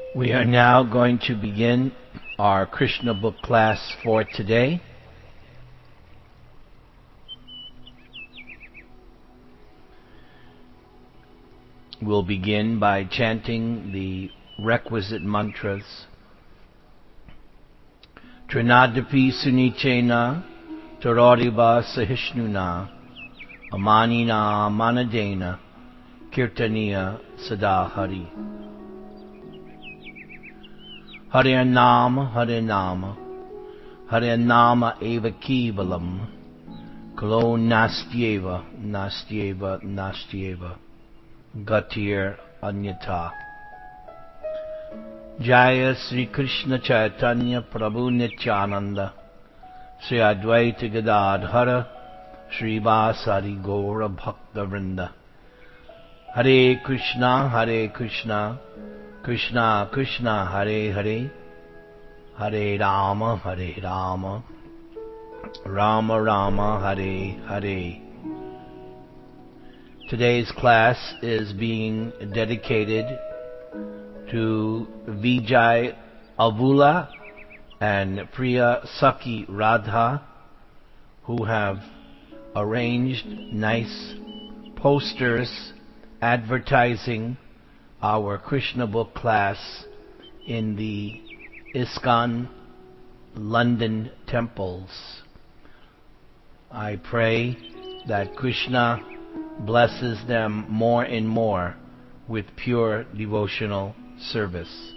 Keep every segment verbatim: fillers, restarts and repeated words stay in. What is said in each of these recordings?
We are now going to begin our Krishna book class for today. We'll begin by chanting the requisite mantras. Trinadapi sunichena taroriba sahishnuna amanina manadena kirtaniya sadahari. Hare Nama, Hare Nama, Hare Nama eva kevalam, kalo nastyeva, nastyeva, nastyeva, gatir anyata. Jaya Sri Krishna Chaitanya Prabhu Nityananda, Sri Advaita Gadadhara, Sri Vasari Gaura Bhakta Vrinda. Hare Krishna, Hare Krishna, Krishna Krishna Hare Hare, Hare Rama Hare Rama, Rama Rama Hare Hare. Today's class is being dedicated to Vijay Avula and Priya Saki Radha, who have arranged nice posters advertising our Krishna book class in the ISKCON London temples. I pray that Krishna blesses them more and more with pure devotional service.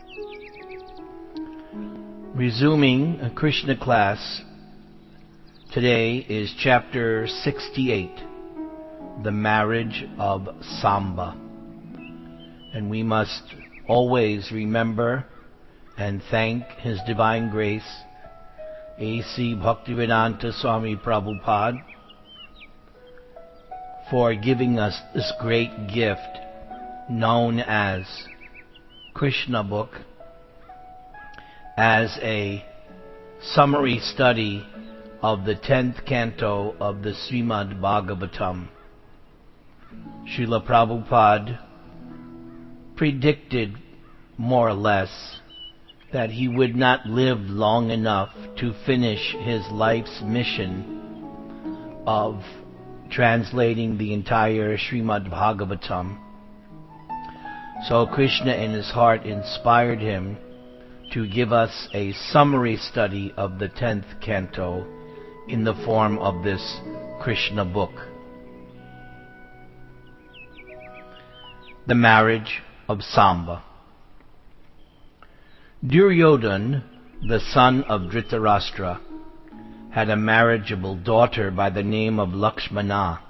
Resuming a Krishna class, today is chapter sixty-eight, the marriage of Samba. And we must always remember and thank His Divine Grace, A C Bhaktivedanta Swami Prabhupada, for giving us this great gift known as Krishna book as a summary study of the tenth canto of the Srimad Bhagavatam. Srila Prabhupada predicted more or less that he would not live long enough to finish his life's mission of translating the entire Srimad Bhagavatam. So Krishna in his heart inspired him to give us a summary study of the tenth canto in the form of this Krishna book. The marriage of Samba. Duryodhana, the son of Dhritarashtra, had a marriageable daughter by the name of Lakshmana.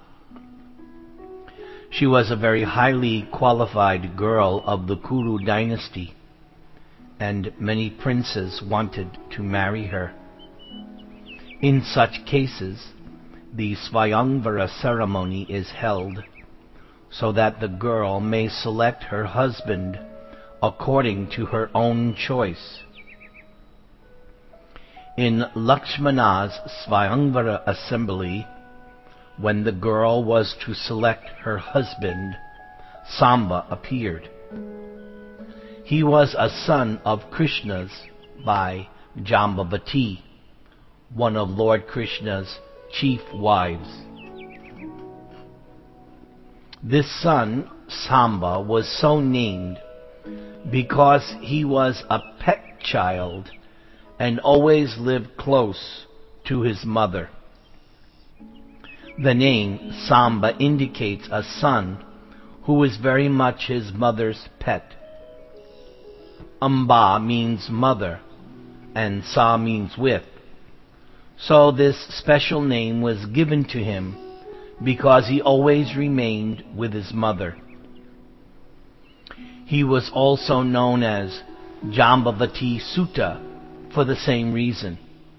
She was a very highly qualified girl of the Kuru dynasty, and many princes wanted to marry her. In such cases, the Svayamvara ceremony is held so that the girl may select her husband according to her own choice. In Lakshmana's Svayamvara assembly, when the girl was to select her husband, Samba appeared. He was a son of Krishna's by Jambavati, one of Lord Krishna's chief wives. This son, Samba, was so named because he was a pet child and always lived close to his mother. The name Samba indicates a son who is very much his mother's pet. Amba means mother, and Sa means with. So this special name was given to him because he always remained with his mother. He was also known as Jambavati Sutta for the same reason.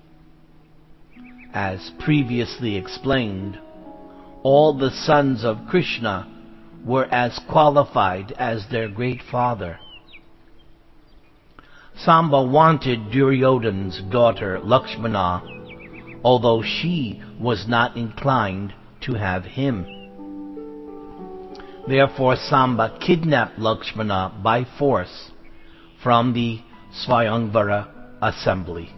As previously explained, all the sons of Krishna were as qualified as their great father. Samba wanted Duryodhana's daughter Lakshmana, although she was not inclined to have him. Therefore Samba kidnapped Lakshmana by force from the Swayamvara assembly.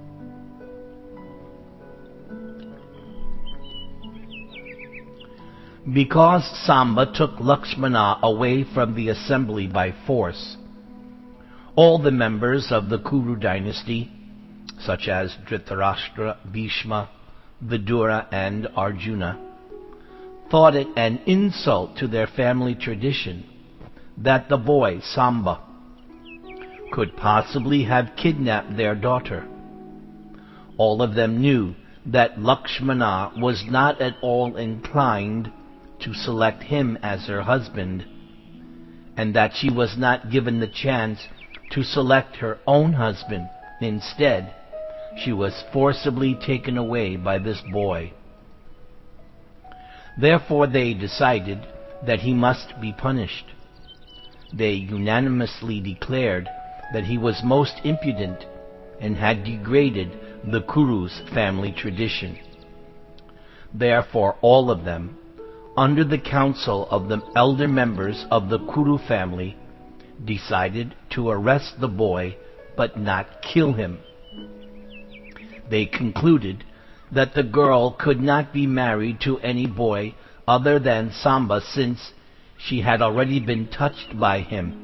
Because Samba took Lakshmana away from the assembly by force, all the members of the Kuru dynasty, such as Dhritarashtra, Bhishma, Vidura, and Arjuna, thought it an insult to their family tradition that the boy, Samba, could possibly have kidnapped their daughter. All of them knew that Lakshmana was not at all inclined to select him as her husband, and that she was not given the chance to select her own husband. Instead, she was forcibly taken away by this boy. Therefore they decided that he must be punished. They unanimously declared that he was most impudent and had degraded the Kuru's family tradition. Therefore all of them, under the counsel of the elder members of the Kuru family, decided to arrest the boy but not kill him. They concluded that the girl could not be married to any boy other than Samba, since she had already been touched by him.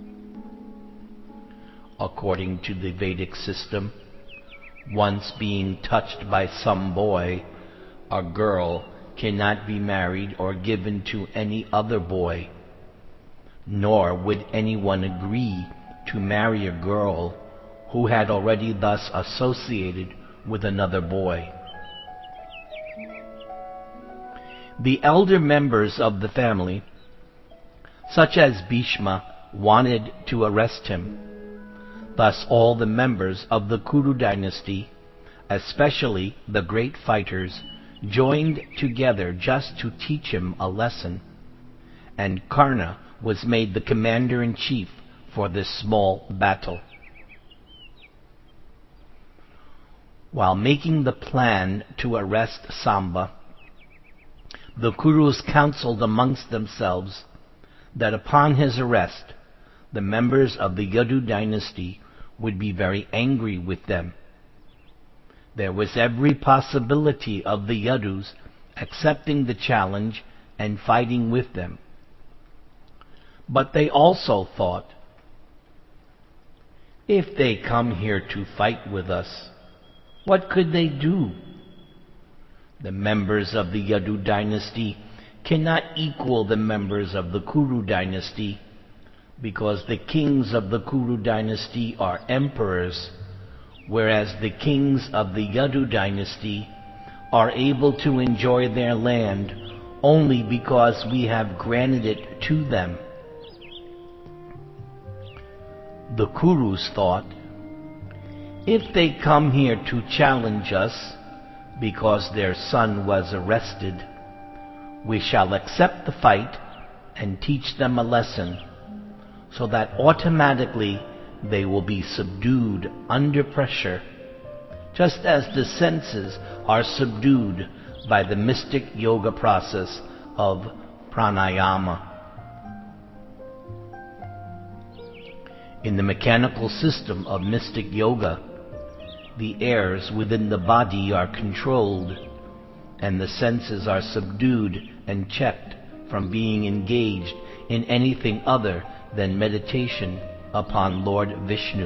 According to the Vedic system, once being touched by some boy, a girl cannot be married or given to any other boy, nor would anyone agree to marry a girl who had already thus associated with another boy. The elder members of the family, such as Bhishma, wanted to arrest him. Thus all the members of the Kuru dynasty, especially the great fighters, joined together just to teach him a lesson, and Karna was made the commander-in-chief for this small battle. While making the plan to arrest Samba, the Kurus counseled amongst themselves that upon his arrest, the members of the Yadu dynasty would be very angry with them. There was every possibility of the Yadus accepting the challenge and fighting with them. But they also thought, if they come here to fight with us, what could they do? The members of the Yadu dynasty cannot equal the members of the Kuru dynasty, because the kings of the Kuru dynasty are emperors, whereas the kings of the Yadu dynasty are able to enjoy their land only because we have granted it to them. The Kurus thought, if they come here to challenge us because their son was arrested, we shall accept the fight and teach them a lesson, so that automatically they will be subdued under pressure, just as the senses are subdued by the mystic yoga process of pranayama. In the mechanical system of mystic yoga, the airs within the body are controlled, and the senses are subdued and checked from being engaged in anything other than meditation upon Lord Vishnu.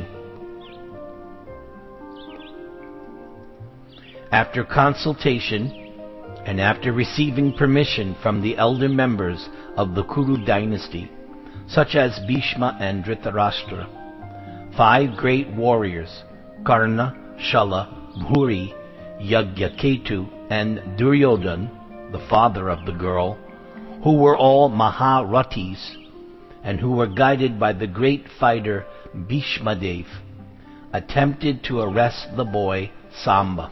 After consultation, and after receiving permission from the elder members of the Kuru dynasty, such as Bhishma and Dhritarashtra, five great warriors, Karna, Shala, Bhuri, Yagyaketu, and Duryodhan, the father of the girl, who were all Maharathis, and who were guided by the great fighter Bhishmadev, attempted to arrest the boy Samba.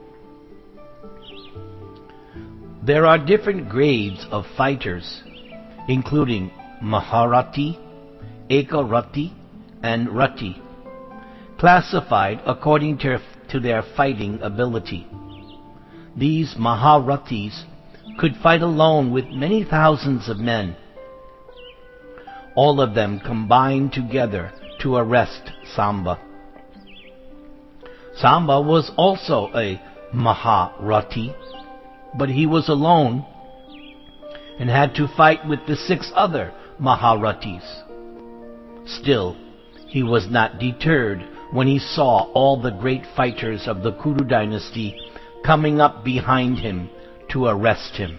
There are different grades of fighters, including Maharathi, Ekarathi, and Rathi, classified according to, to their fighting ability. These Maharathis could fight alone with many thousands of men. All of them combined together to arrest Samba. Samba was also a Maharati, but he was alone and had to fight with the six other Maharatis. Still, he was not deterred when he saw all the great fighters of the Kuru dynasty coming up behind him to arrest him.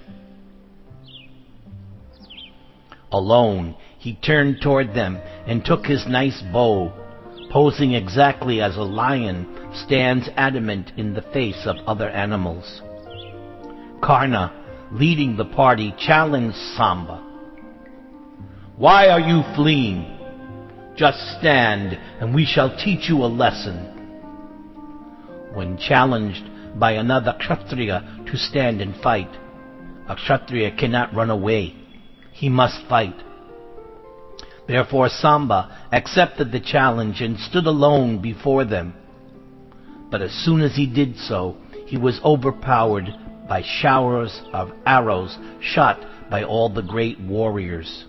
Alone, he turned toward them and took his nice bow, posing exactly as a lion stands adamant in the face of other animals. Karna, leading the party, challenged Samba. "Why are you fleeing? Just stand, and we shall teach you a lesson." When challenged by another Kshatriya to stand and fight, a Kshatriya cannot run away. He must fight. Therefore Samba accepted the challenge and stood alone before them. But as soon as he did so, he was overpowered by showers of arrows shot by all the great warriors.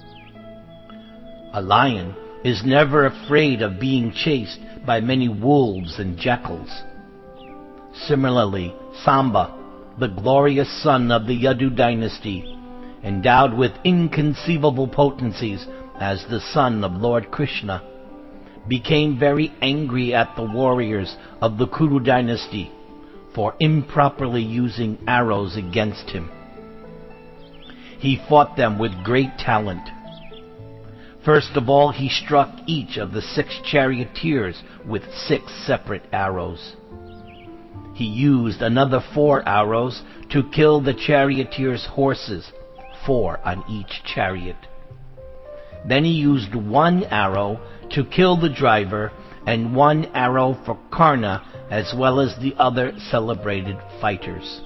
A lion is never afraid of being chased by many wolves and jackals. Similarly, Samba, the glorious son of the Yadu dynasty, endowed with inconceivable potencies as the son of Lord Krishna, became very angry at the warriors of the Kuru dynasty for improperly using arrows against him. He fought them with great talent. First of all, he struck each of the six charioteers with six separate arrows. He used another four arrows to kill the charioteers' horses, four on each chariot. Then he used one arrow to kill the driver and one arrow for Karna as well as the other celebrated fighters.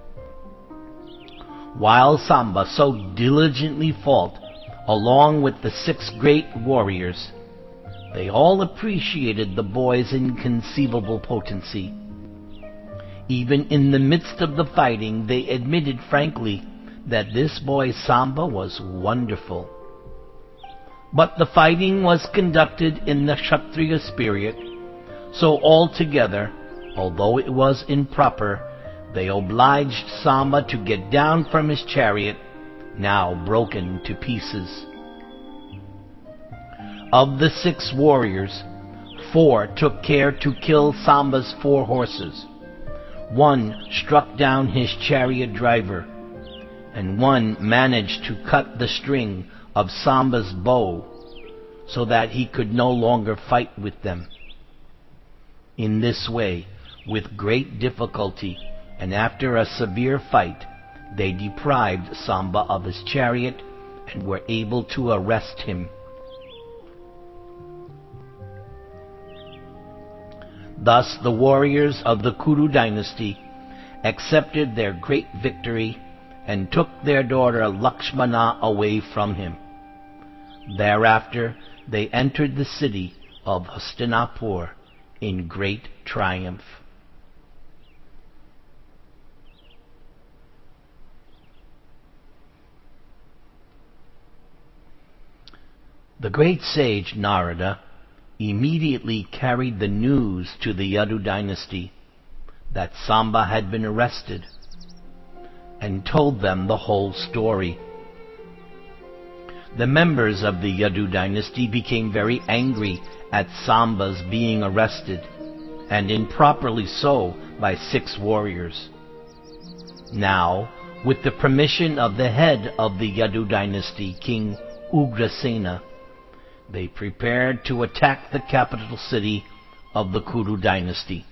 While Samba so diligently fought along with the six great warriors, they all appreciated the boy's inconceivable potency. Even in the midst of the fighting, they admitted frankly that this boy Samba was wonderful. But the fighting was conducted in the Kshatriya spirit, so altogether, although it was improper, they obliged Samba to get down from his chariot, now broken to pieces. Of the six warriors, four took care to kill Samba's four horses. One struck down his chariot driver, and one managed to cut the string of Samba's bow so that he could no longer fight with them. In this way, with great difficulty, and after a severe fight, they deprived Samba of his chariot and were able to arrest him. Thus the warriors of the Kuru dynasty accepted their great victory and took their daughter Lakshmana away from him. Thereafter they entered the city of Hastinapur in great triumph. The great sage Narada immediately carried the news to the Yadu dynasty that Samba had been arrested and told them the whole story. The members of the Yadu dynasty became very angry at Samba's being arrested, and improperly so, by six warriors. Now, with the permission of the head of the Yadu dynasty, King Ugrasena, they prepared to attack the capital city of the Kuru dynasty.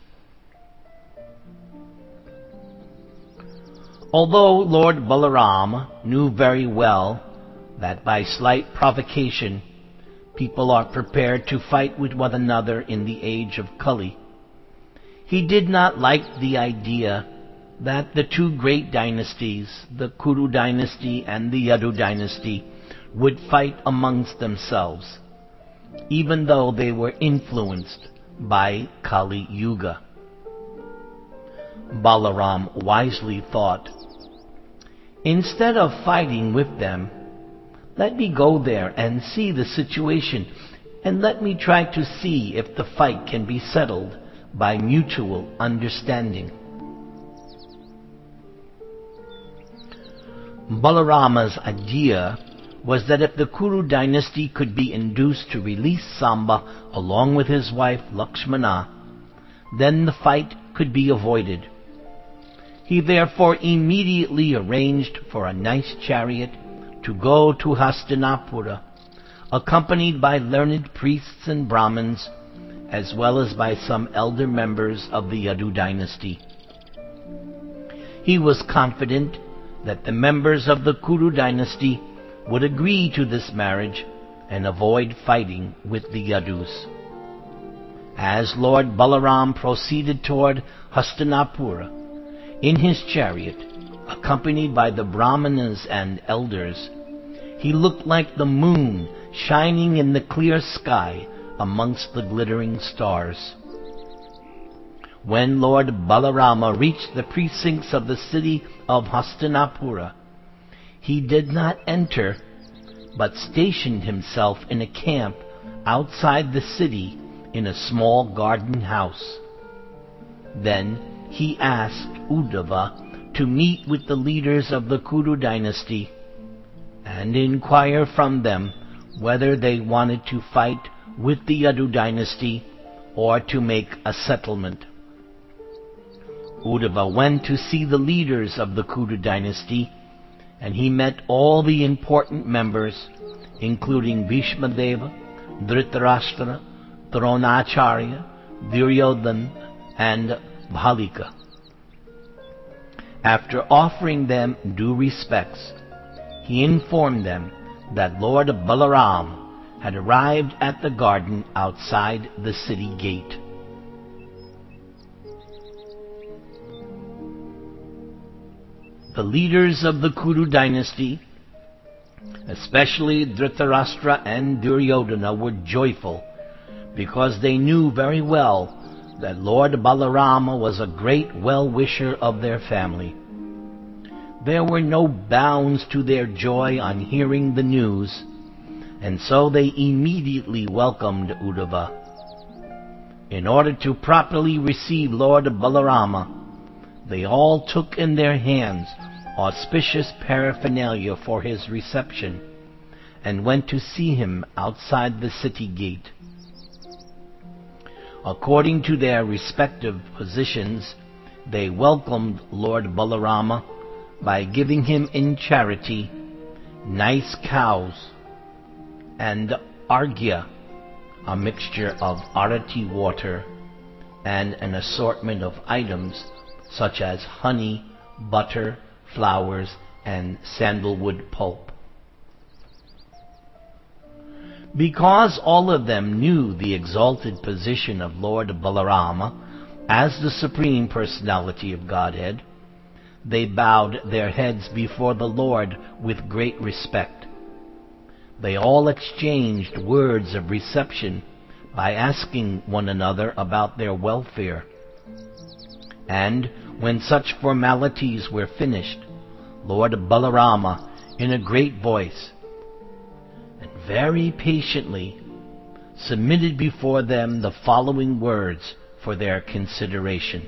Although Lord Balaram knew very well that by slight provocation people are prepared to fight with one another in the age of Kali, he did not like the idea that the two great dynasties, the Kuru dynasty and the Yadu dynasty, would fight amongst themselves, even though they were influenced by Kali Yuga. Balaram wisely thought, instead of fighting with them, let me go there and see the situation and let me try to see if the fight can be settled by mutual understanding. Balarama's idea was that if the Kuru dynasty could be induced to release Samba along with his wife Lakshmana, then the fight could be avoided. He therefore immediately arranged for a nice chariot to go to Hastinapura, accompanied by learned priests and Brahmins, as well as by some elder members of the Yadu dynasty. He was confident that the members of the Kuru dynasty would agree to this marriage and avoid fighting with the Yadus. As Lord Balaram proceeded toward Hastinapura in his chariot, accompanied by the Brahmanas and elders, he looked like the moon shining in the clear sky amongst the glittering stars. When Lord Balarama reached the precincts of the city of Hastinapura, he did not enter, but stationed himself in a camp outside the city in a small garden house. Then he asked Uddhava to meet with the leaders of the Kuru dynasty and inquire from them whether they wanted to fight with the Yadu dynasty or to make a settlement. Uddhava went to see the leaders of the Kuru dynasty, and he met all the important members, including Bhishmadeva, Dhritarashtra, Dronacharya, Duryodhana, and Bhalika. After offering them due respects, he informed them that Lord Balaram had arrived at the garden outside the city gate. The leaders of the Kuru dynasty, especially Dhritarashtra and Duryodhana, were joyful because they knew very well that Lord Balarama was a great well-wisher of their family. There were no bounds to their joy on hearing the news, and so they immediately welcomed Uddhava. In order to properly receive Lord Balarama, they all took in their hands auspicious paraphernalia for his reception and went to see him outside the city gate. According to their respective positions, they welcomed Lord Balarama by giving him in charity nice cows and arghya, a mixture of arati water, and an assortment of items such as honey, butter, flowers, and sandalwood pulp. Because all of them knew the exalted position of Lord Balarama as the Supreme Personality of Godhead, they bowed their heads before the Lord with great respect. They all exchanged words of reception by asking one another about their welfare. And when such formalities were finished, Lord Balarama, in a great voice and very patiently, submitted before them the following words for their consideration.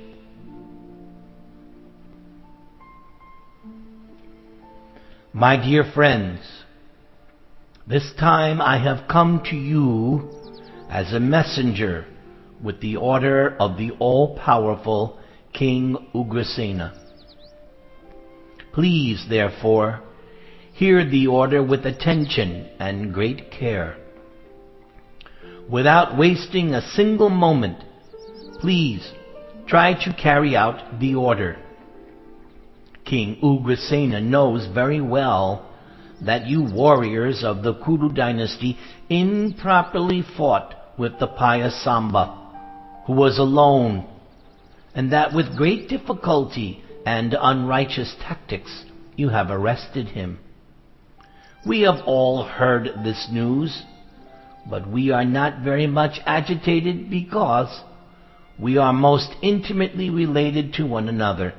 My dear friends, this time I have come to you as a messenger with the order of the all-powerful King Ugrasena. Please, therefore, hear the order with attention and great care. Without wasting a single moment, please try to carry out the order. King Ugrasena knows very well that you warriors of the Kuru dynasty improperly fought with the pious Samba, who was alone, and that with great difficulty and unrighteous tactics you have arrested him. We have all heard this news, but we are not very much agitated because we are most intimately related to one another.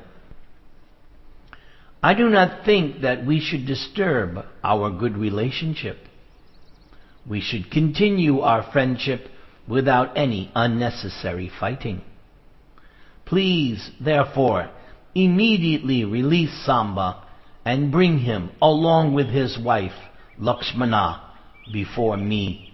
I do not think that we should disturb our good relationship. we should continue our friendship without any unnecessary fighting. Please, therefore, immediately release Samba and bring him, along with his wife, Lakshmana, before me."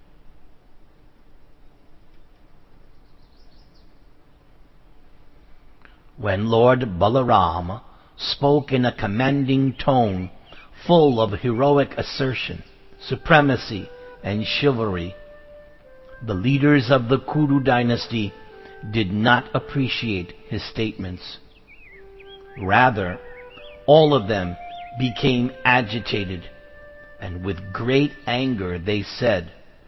When Lord Balarama spoke in a commanding tone, full of heroic assertion, supremacy, and chivalry, the leaders of the Kuru dynasty did not appreciate his statements. Rather, all of them became agitated, and with great anger they said,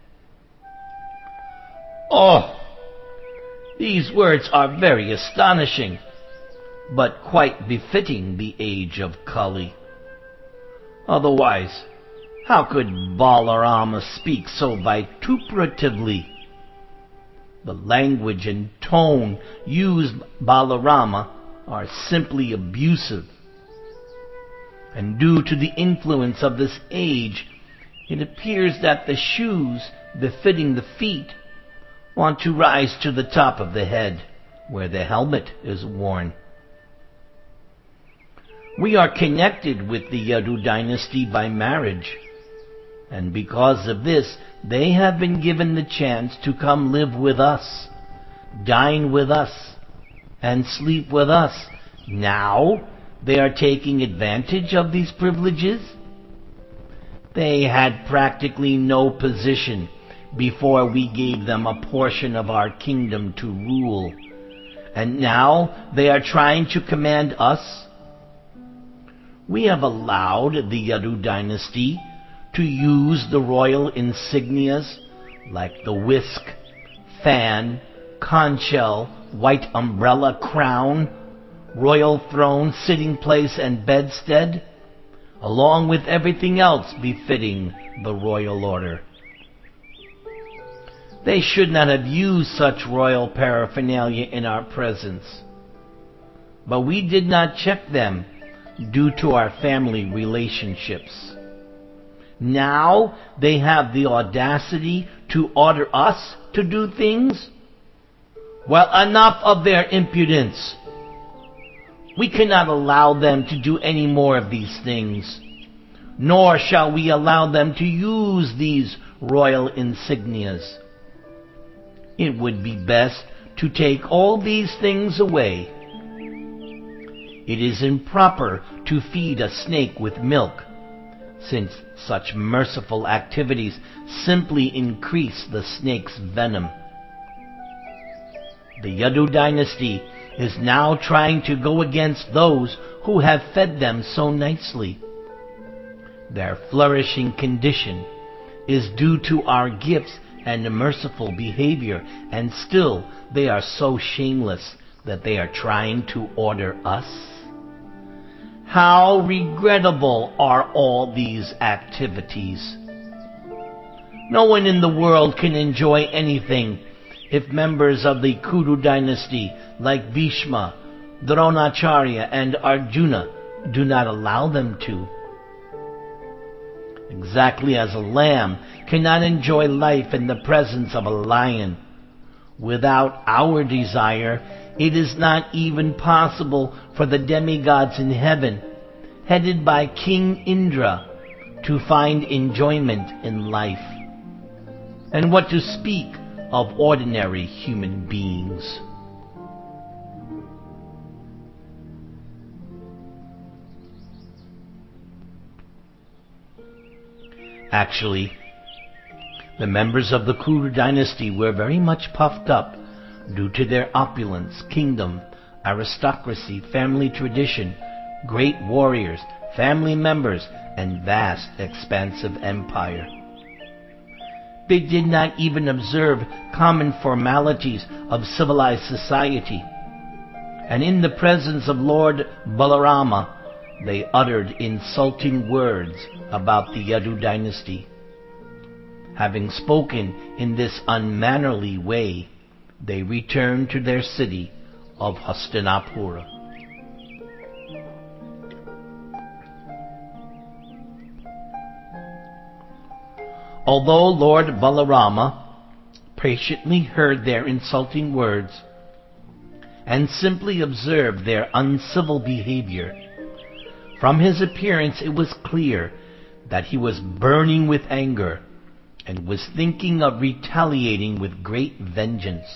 "Oh, these words are very astonishing, but quite befitting the age of Kali. Otherwise, how could Balarama speak so vituperatively? The language and tone used by Balarama are simply abusive. And due to the influence of this age, it appears that the shoes befitting the feet want to rise to the top of the head, where the helmet is worn. We are connected with the Yadu dynasty by marriage, and because of this, they have been given the chance to come live with us, dine with us, and sleep with us. Now they are taking advantage of these privileges. They had practically no position before we gave them a portion of our kingdom to rule, and now they are trying to command us. We have allowed the Yadu dynasty to use the royal insignias like the whisk, fan, conch shell, white umbrella, crown, royal throne, sitting place, and bedstead, along with everything else befitting the royal order. They should not have used such royal paraphernalia in our presence, but we did not check them due to our family relationships. Now they have the audacity to order us to do things? Well, enough of their impudence. We cannot allow them to do any more of these things, nor shall we allow them to use these royal insignias. It would be best to take all these things away. It is improper to feed a snake with milk, since such merciful activities simply increase the snake's venom. The Yadu dynasty is now trying to go against those who have fed them so nicely. Their flourishing condition is due to our gifts and merciful behavior, and still they are so shameless that they are trying to order us. How regrettable are all these activities. No one in the world can enjoy anything if members of the Kuru dynasty like Bhishma, Dronacharya, and Arjuna do not allow them to. Exactly as a lamb cannot enjoy life in the presence of a lion, without our desire, it is not even possible for the demigods in heaven, headed by King Indra, to find enjoyment in life. And what to speak of ordinary human beings? Actually, the members of the Kuru dynasty were very much puffed up due to their opulence, kingdom, aristocracy, family tradition, great warriors, family members, and vast, expansive empire. They did not even observe common formalities of civilized society, and in the presence of Lord Balarama, they uttered insulting words about the Yadu dynasty. Having spoken in this unmannerly way, they returned to their city of Hastinapura. Although Lord Balarama patiently heard their insulting words and simply observed their uncivil behavior, from his appearance it was clear that he was burning with anger and was thinking of retaliating with great vengeance.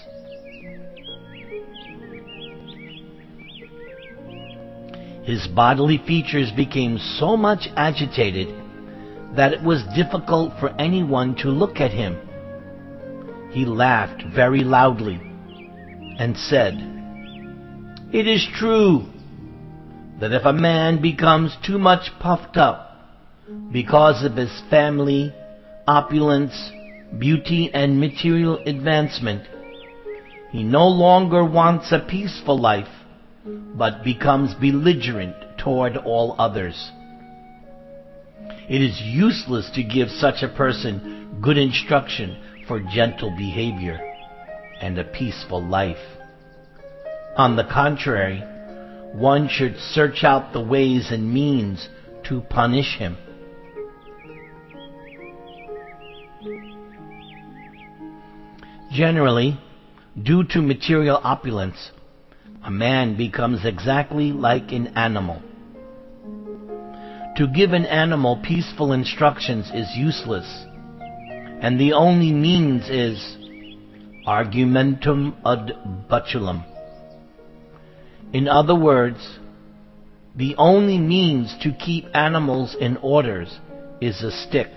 His bodily features became so much agitated that it was difficult for anyone to look at him. He laughed very loudly and said, "It is true that if a man becomes too much puffed up because of his family, opulence, beauty, and material advancement, he no longer wants a peaceful life, but becomes belligerent toward all others. It is useless to give such a person good instruction for gentle behavior and a peaceful life. On the contrary, one should search out the ways and means to punish him." Generally, due to material opulence, a man becomes exactly like an animal. To give an animal peaceful instructions is useless, and the only means is argumentum ad butulum. In other words, the only means to keep animals in orders is a stick.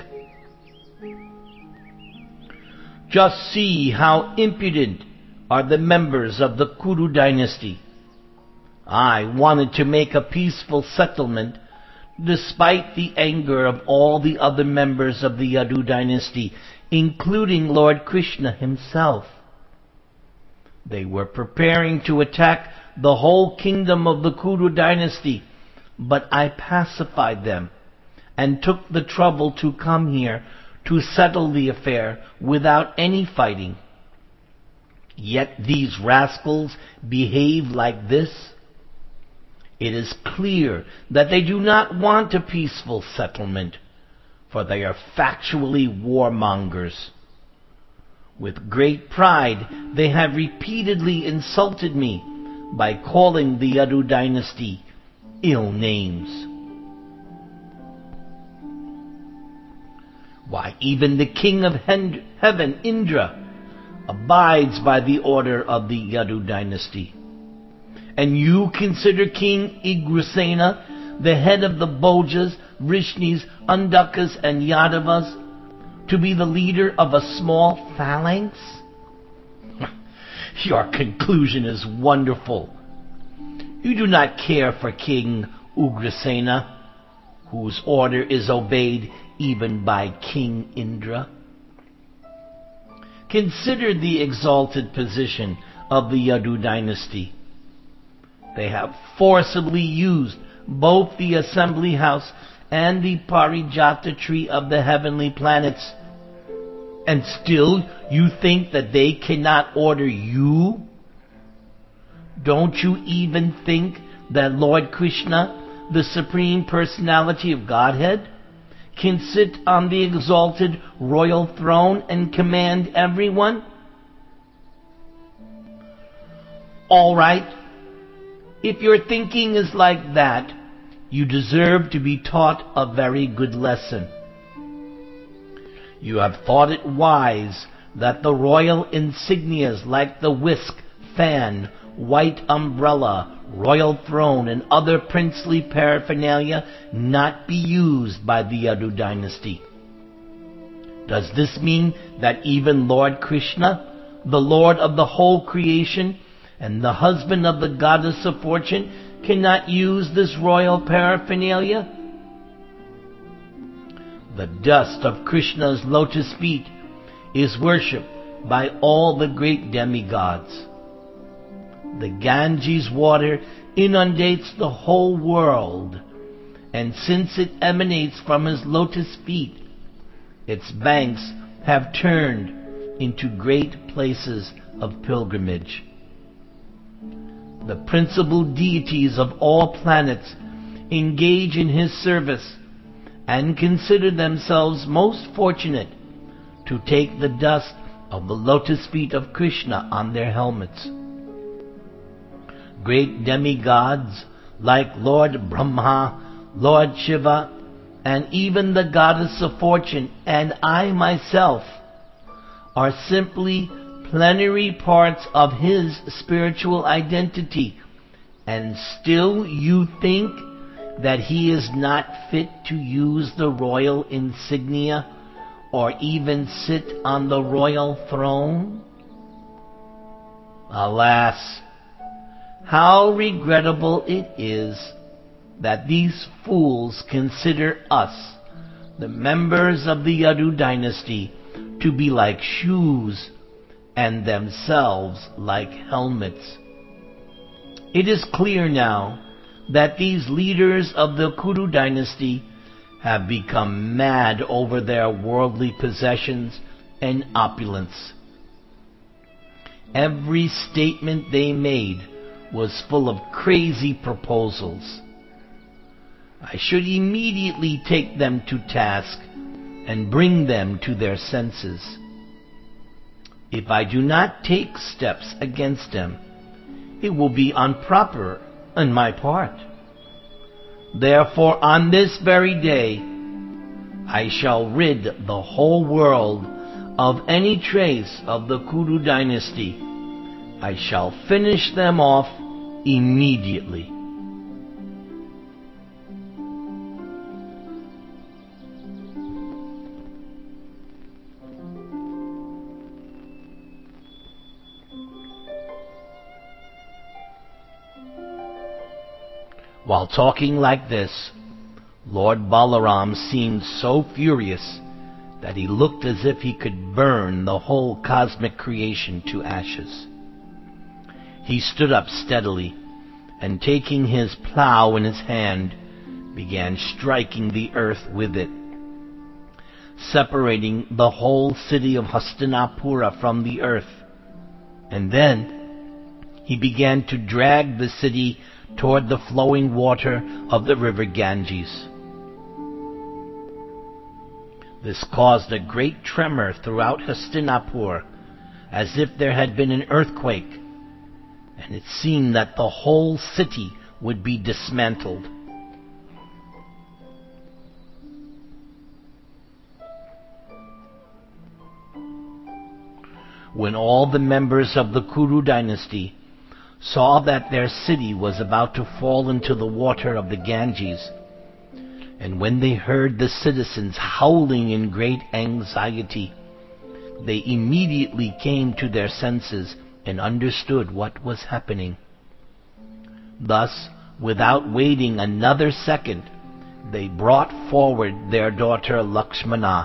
Just see how impudent are the members of the Kuru dynasty. I wanted to make a peaceful settlement despite the anger of all the other members of the Yadu dynasty, including Lord Krishna himself. They were preparing to attack the whole kingdom of the Kuru dynasty, but I pacified them and took the trouble to come here to settle the affair without any fighting. Yet these rascals behave like this. It is clear that they do not want a peaceful settlement, for they are factually warmongers. With great pride, they have repeatedly insulted me by calling the Yadu dynasty ill names. Why, even the king of heaven, Indra, abides by the order of the Yadu dynasty. And you consider King Ugrasena, the head of the Bhojas, Vrishnis, Andakas, and Yadavas, to be the leader of a small phalanx? Your conclusion is wonderful. You do not care for King Ugrasena, whose order is obeyed even by King Indra. Consider the exalted position of the Yadu dynasty. They have forcibly used both the assembly house and the Parijata tree of the heavenly planets. And still you think that they cannot order you? Don't you even think that Lord Krishna, the Supreme Personality of Godhead, can sit on the exalted royal throne and command everyone? All right. If your thinking is like that, you deserve to be taught a very good lesson. You have thought it wise that the royal insignias like the whisk, fan, white umbrella, royal throne, and other princely paraphernalia not be used by the Yadu dynasty. Does this mean that even Lord Krishna, the Lord of the whole creation, and the husband of the goddess of fortune, cannot use this royal paraphernalia? The dust of Krishna's lotus feet is worshipped by all the great demigods. The Ganges water inundates the whole world, and since it emanates from his lotus feet, its banks have turned into great places of pilgrimage. The principal deities of all planets engage in his service and consider themselves most fortunate to take the dust of the lotus feet of Krishna on their helmets. Great demigods like Lord Brahma, Lord Shiva, and even the goddess of fortune, and I myself, are simply plenary parts of his spiritual identity, and still you think that he is not fit to use the royal insignia or even sit on the royal throne? Alas, how regrettable it is that these fools consider us, the members of the Yadu dynasty, to be like shoes and themselves like helmets. It is clear now that these leaders of the Kuru dynasty have become mad over their worldly possessions and opulence. Every statement they made was full of crazy proposals. I should immediately take them to task and bring them to their senses. If I do not take steps against them, it will be improper on my part. Therefore, on this very day, I shall rid the whole world of any trace of the Kuru dynasty. I shall finish them off immediately. While talking like this, Lord Balaram seemed so furious that he looked as if he could burn the whole cosmic creation to ashes. He stood up steadily, and taking his plow in his hand, began striking the earth with it, separating the whole city of Hastinapura from the earth. And then he began to drag the city toward the flowing water of the river Ganges. This caused a great tremor throughout Hastinapur, as if there had been an earthquake, and it seemed that the whole city would be dismantled. When all the members of the Kuru dynasty saw that their city was about to fall into the water of the Ganges, and when they heard the citizens howling in great anxiety, they immediately came to their senses and understood what was happening. Thus, without waiting another second, they brought forward their daughter Lakshmana.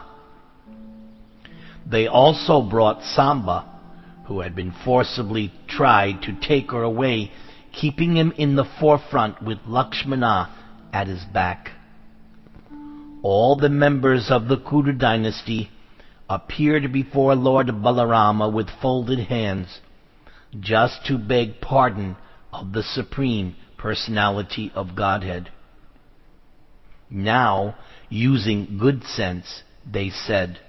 They also brought Samba, who had been forcibly tried to take her away, keeping him in the forefront with Lakshmana at his back. All the members of the Kuru dynasty appeared before Lord Balarama with folded hands, just to beg pardon of the Supreme Personality of Godhead. Now, using good sense, they said,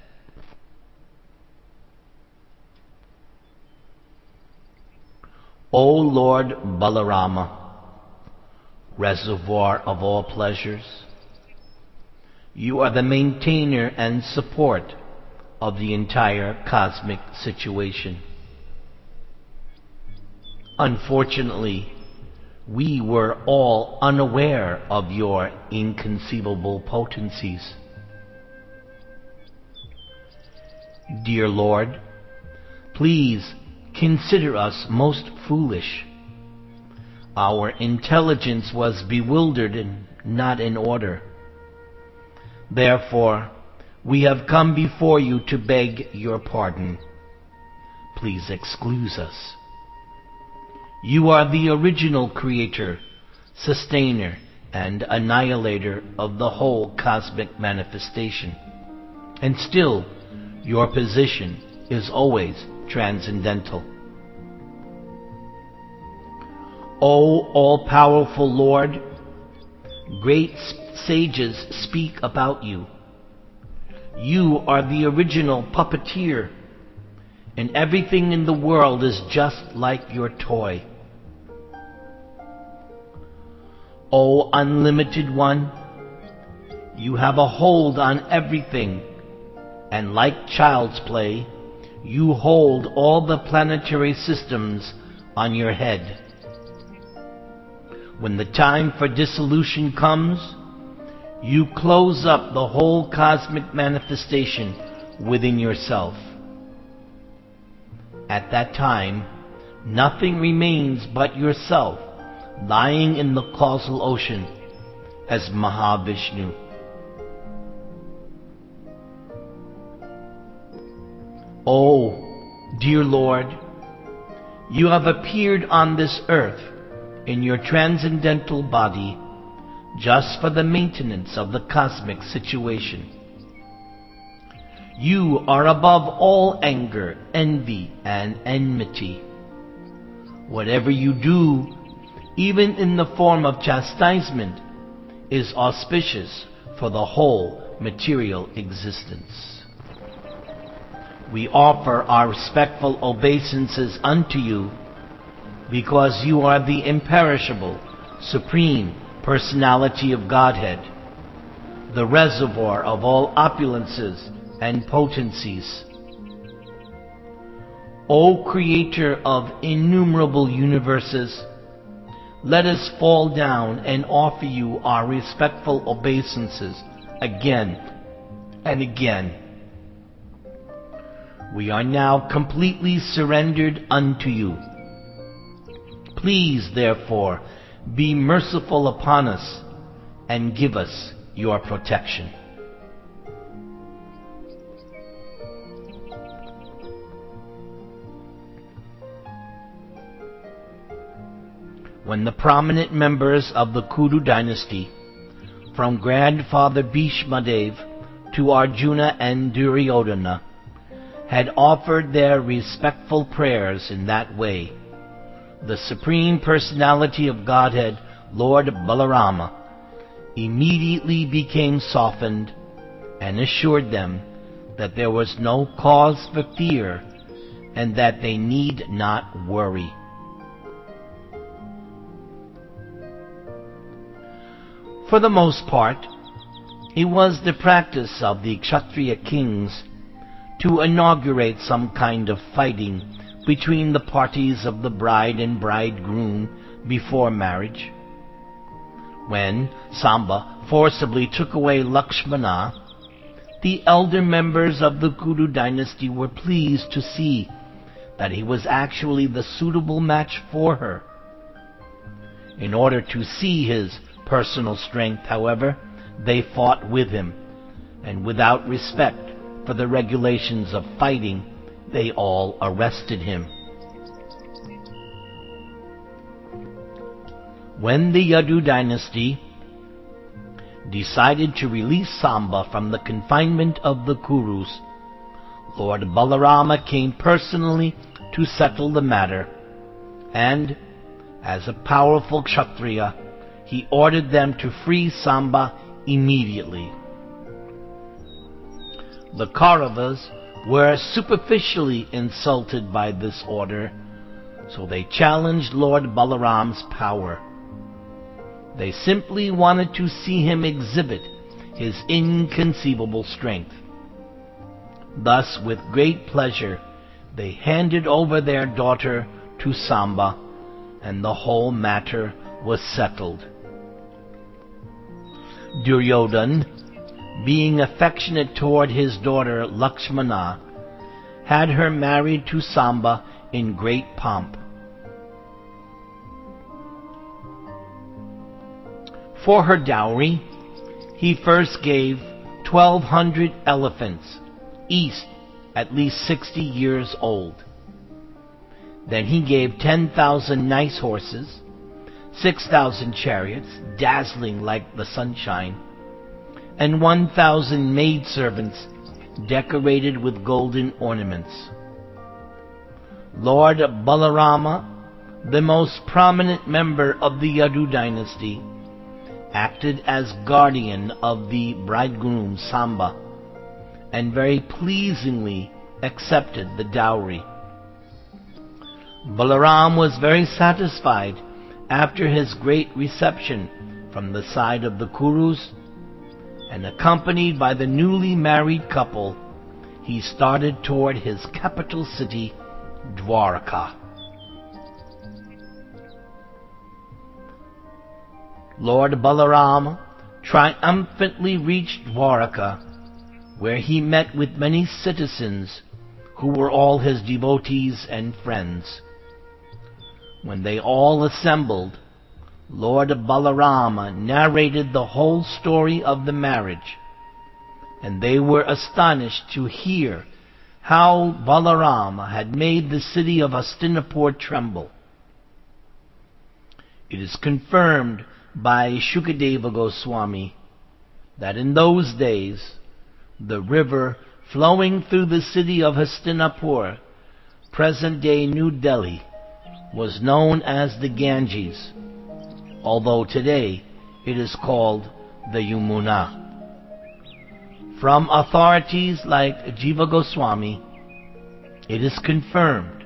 O Lord Balarama, reservoir of all pleasures, you are the maintainer and support of the entire cosmic situation. Unfortunately, we were all unaware of your inconceivable potencies. Dear Lord, please consider us most foolish. Our intelligence was bewildered and not in order. Therefore, we have come before you to beg your pardon. Please excuse us. You are the original creator, sustainer, and annihilator of the whole cosmic manifestation. And still, your position is always transcendental. O all-powerful Lord, great sages speak about you. You are the original puppeteer, and everything in the world is just like your toy. O Unlimited One, you have a hold on everything, and like child's play, you hold all the planetary systems on your head. When the time for dissolution comes, you close up the whole cosmic manifestation within yourself. At that time, nothing remains but yourself, lying in the causal ocean as Mahavishnu. Oh, dear Lord, you have appeared on this earth in your transcendental body just for the maintenance of the cosmic situation. You are above all anger, envy, and enmity. Whatever you do, even in the form of chastisement, is auspicious for the whole material existence. We offer our respectful obeisances unto you because you are the imperishable, supreme personality of Godhead, the reservoir of all opulences and potencies. O Creator of innumerable universes, let us fall down and offer you our respectful obeisances again and again. We are now completely surrendered unto you. Please, therefore, be merciful upon us and give us your protection. When the prominent members of the Kuru dynasty, from Grandfather Bhishmadev to Arjuna and Duryodhana, had offered their respectful prayers in that way, the Supreme Personality of Godhead, Lord Balarama, immediately became softened and assured them that there was no cause for fear and that they need not worry. For the most part, it was the practice of the Kshatriya kings to inaugurate some kind of fighting between the parties of the bride and bridegroom before marriage. When Samba forcibly took away Lakshmana, the elder members of the Kuru dynasty were pleased to see that he was actually the suitable match for her. In order to see his personal strength, however, they fought with him, and without respect for the regulations of fighting, they all arrested him. When the Yadu dynasty decided to release Samba from the confinement of the Kurus, Lord Balarama came personally to settle the matter, and, as a powerful Kshatriya, he ordered them to free Samba immediately. The Kauravas were superficially insulted by this order, so they challenged Lord Balaram's power. They simply wanted to see him exhibit his inconceivable strength. Thus, with great pleasure, they handed over their daughter to Samba, and the whole matter was settled. Duryodhana, being affectionate toward his daughter Lakshmana, had her married to Samba in great pomp. For her dowry, he first gave twelve hundred elephants, each at least sixty years old. Then he gave ten thousand nice horses, six thousand chariots, dazzling like the sunshine, and one thousand maidservants decorated with golden ornaments. Lord Balarama, the most prominent member of the Yadu dynasty, acted as guardian of the bridegroom Samba, and very pleasingly accepted the dowry. Balaram was very satisfied after his great reception from the side of the Kurus, and accompanied by the newly married couple, he started toward his capital city, Dwarka. Lord Balaram triumphantly reached Dwarka, where he met with many citizens who were all his devotees and friends. When they all assembled, Lord Balarama narrated the whole story of the marriage, and they were astonished to hear how Balarama had made the city of Hastinapur tremble. It is confirmed by Shukadeva Goswami that in those days the river flowing through the city of Hastinapur, present-day New Delhi, was known as the Ganges, although today it is called the Yamuna. From authorities like Jiva Goswami, it is confirmed.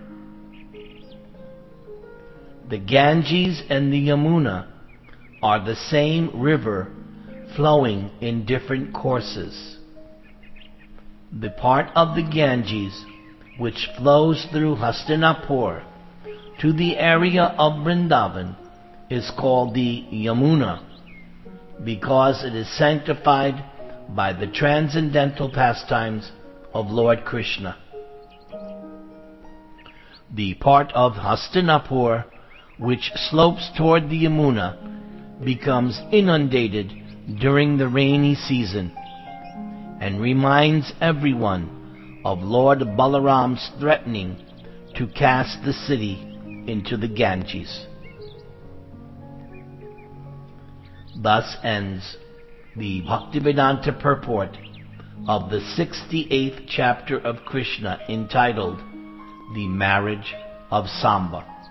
The Ganges and the Yamuna are the same river flowing in different courses. The part of the Ganges which flows through Hastinapur to the area of Vrindavan is called the Yamuna, because it is sanctified by the transcendental pastimes of Lord Krishna. The part of Hastinapur which slopes toward the Yamuna becomes inundated during the rainy season and reminds everyone of Lord Balaram's threatening to cast the city into the Ganges. Thus ends the Bhaktivedanta purport of the sixty-eighth chapter of Krishna, entitled The Marriage of Samba.